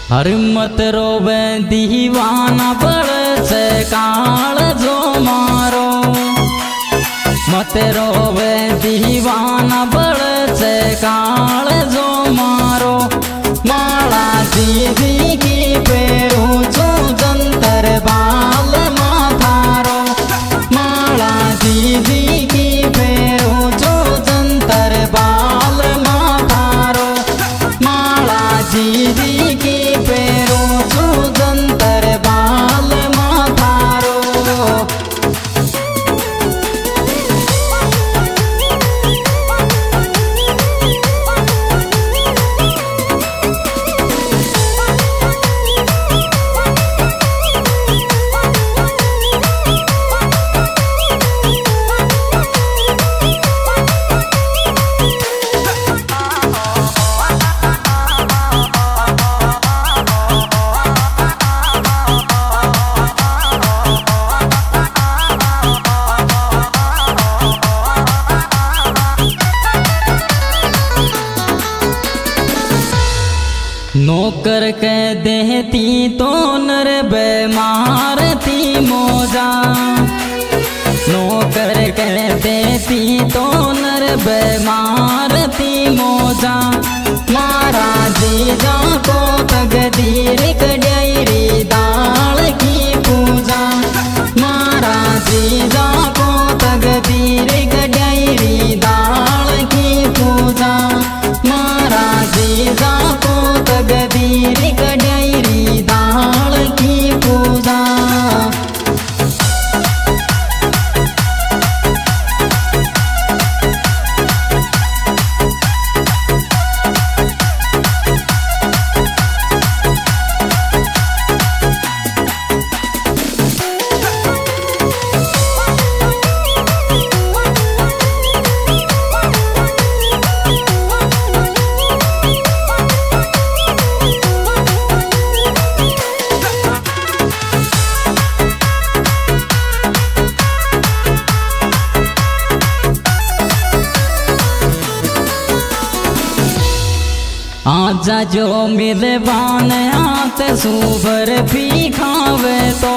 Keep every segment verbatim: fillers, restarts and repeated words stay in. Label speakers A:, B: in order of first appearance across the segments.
A: हर मत रोवे दीवाना बड़ से काल जो मारो, मत रोवे दीवाना बड़ से काल जो मारो। माला दीदी की पेरू जो जंतर बाल माथारो, माला दीदी की पेरू जो जंतर बाल माथारो, माला दीदी की पेरू जो जंतर बाल माथारो। नौकर के देती तो नर बेमार थी मोजा, नौकर के देती तो नर बेमार थी मोजा। मारा जीजा को तकदीर कड़ाई दाल की पूजा, मारा जीजा को तकदीर कड़ाई दाल की पूजा, मारा जीजा को तकदीर कड़ाई दाल की पूजा। आजा जो मिलवान आते सुबर भी खावे तो,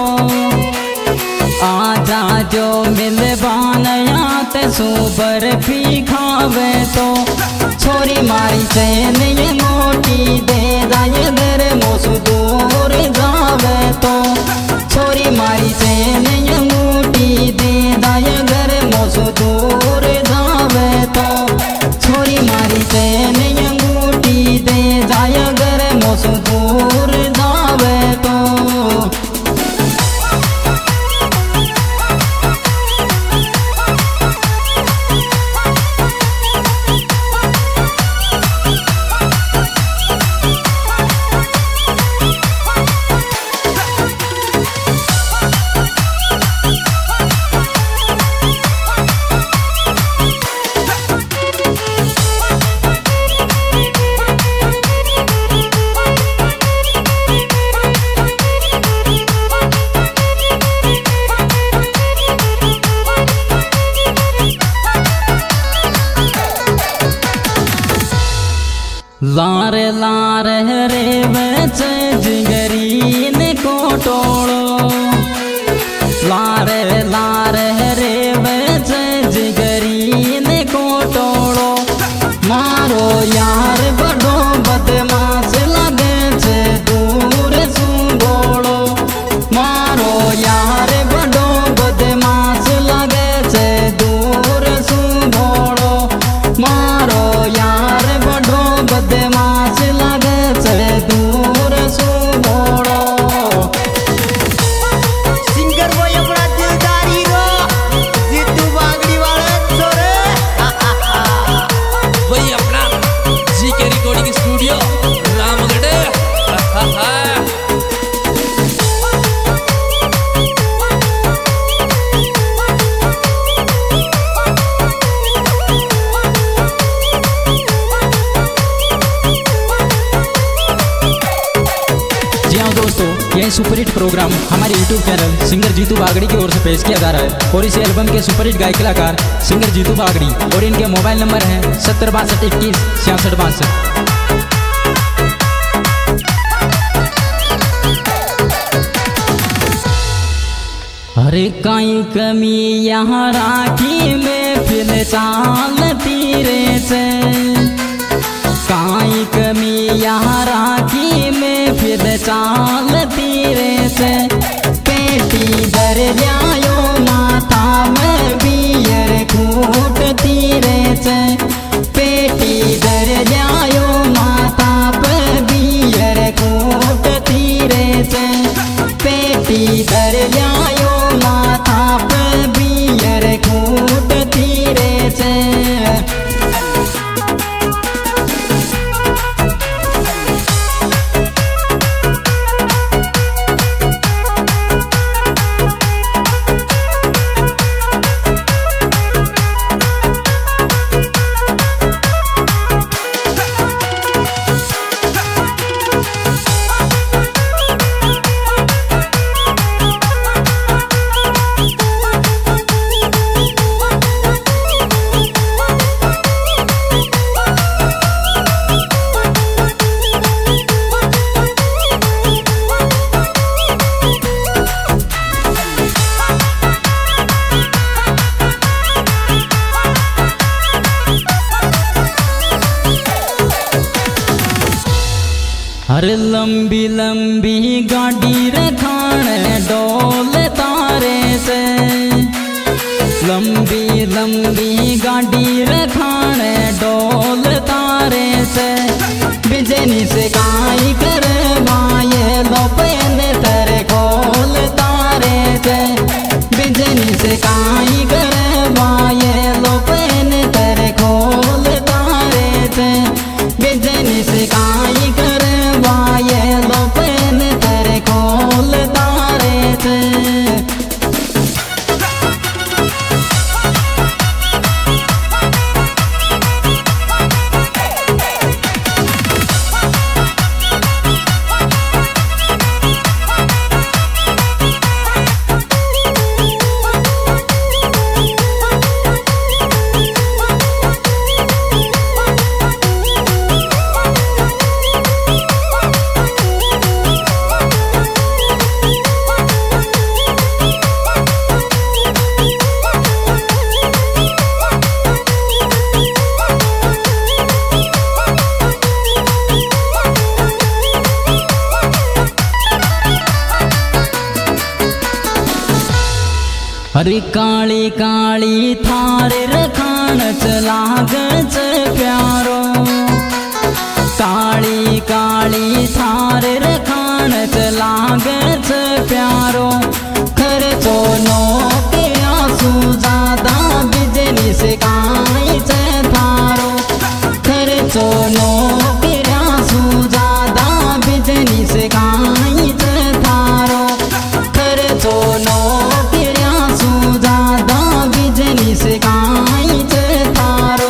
A: आजा जो मिलवान आते सुबर भी खावे तो। छोरी मारी चैन ये मोटी दे दाए दर मोसू दूर जावे तो, छोरी मारी चैन ये मोटी दे दाए दर मोसू दूर जावे तो, छोरी मारी चैन ये दे जाय गर मोसू दूर जावे तो। लार लार रे बच जिगरीन को टोड़ो, लार लार रे बच जिगरीन को टोड़ो। मारो यार बड़ो बदमाश लगे छे दूर सुबोड़ो, मारो यार बड़ो बदमाश लगे छे दूर सुबोड़ो, मारो यार बड़ो बदमाश लगे छे दूर सुबोड़ो।
B: सिंगर वो अपना दिलदार हीरो जीतू बागड़ी वाले छोरे,
C: वही अपना जी के रिकॉर्डिंग स्टूडियो रामगढ़।
A: यह सुपरहिट प्रोग्राम हमारे YouTube channel singer Jitu Bagdi की ओर से पेश किया जा रहा है और इस एल्बम के सुपरहिट गायक कलाकार सिंगर जीतू बागड़ी और इनके मोबाइल नंबर है सत्तर बासठ इक्कीस छियासठ बासठ। अरे काई कमी यहाँ राखी में फिर चालती रे से, काई कमी यहाँ राखी में फिर चालती रे से। पेटी दर जायो माथा में बियर खूटती रे से, पेटी दर जायो माथा पे बियर खूटती रे से, पेटी दर जायो माथा पे बियर खूटती रे से। अरे लंबी लंबी गाड़ी रे खान डोल तारे से, लंबी लंबी गाड़ी रे खान डोल तारे से। बिजनी से काई करवाए लोपेन तेरे खोल तारे से, बिजनी से काई करवाए लोपेन तेरे खोल तारे से, बिजनी से काई कर ये लोपेन तेरे खोल तारे से। अरे काली काली थार रखान चलाग च प्यारो, काली काली थार रखान चलाग च प्यारो। खर्चो नो के आंसू ज्यादा बिजली से काई च थारो, खर्चो नो के आंसू ज्यादा बिजली से काई च थारो, खर्चो नो ज्यादा बिजली से काई च थारो।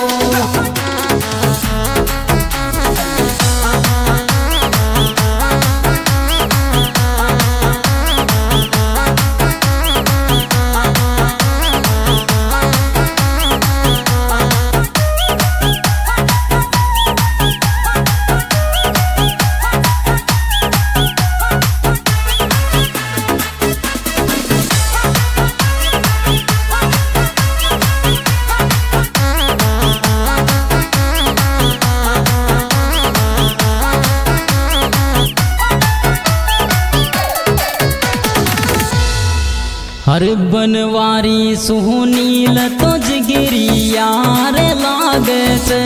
A: हर बनवारी सुनील तुझगिरी यार लागे से,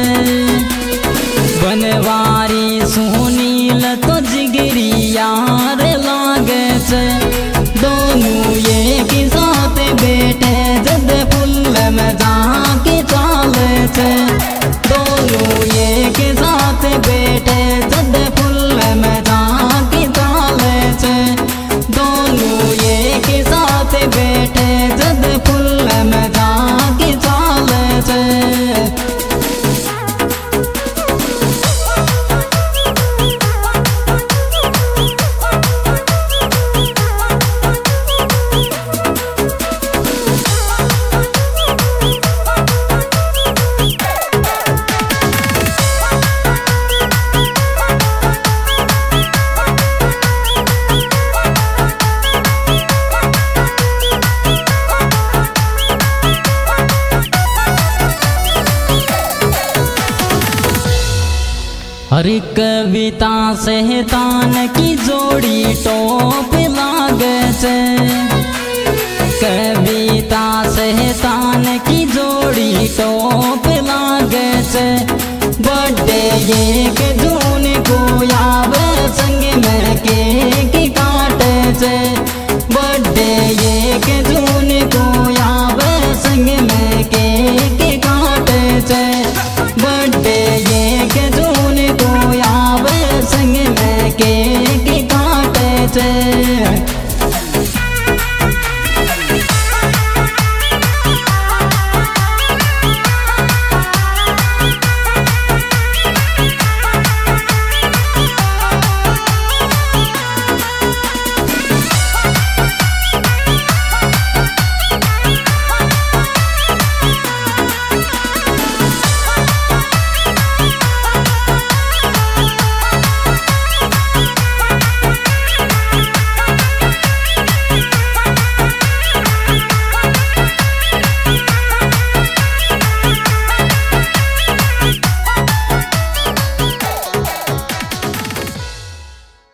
A: बनवारी सुनील तुझगिरी यार लागे से। दोनों एक साथ बैठे जद फुल में जाके चाले से, दोनों एक साथ बैठे जद फुल में जाके चाले से, दोनों एक साथ बैठे जद फुल में जाके चाले से। अरे कविता से तान की जोड़ी टॉप लागे से, कविता से तान की जोड़ी टॉप लागे से। बर्थडे एक जून को आवे संग में केक काटे से, बर्थडे एक जून